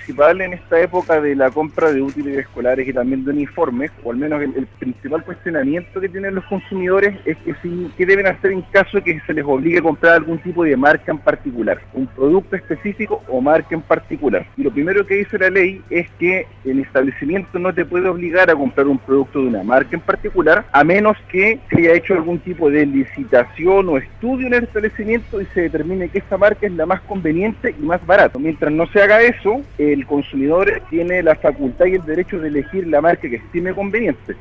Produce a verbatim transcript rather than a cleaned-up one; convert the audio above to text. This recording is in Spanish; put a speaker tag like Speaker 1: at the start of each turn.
Speaker 1: principal en esta época de la compra de útiles escolares y también de uniformes, o al menos el, el principal cuestionamiento que tienen los consumidores, es que si, ¿qué deben hacer en caso de que se les obligue a comprar algún tipo de marca en particular? Un producto específico o marca en particular. Y lo primero que dice la ley es que el establecimiento no te puede obligar a comprar un producto de una marca en particular, a menos que se haya hecho algún tipo de licitación o estudio en el establecimiento y se determine que esa marca es la más conveniente y más barata. Mientras no se haga eso, el consumidor tiene la facultad y el derecho de elegir la marca que estime conveniente.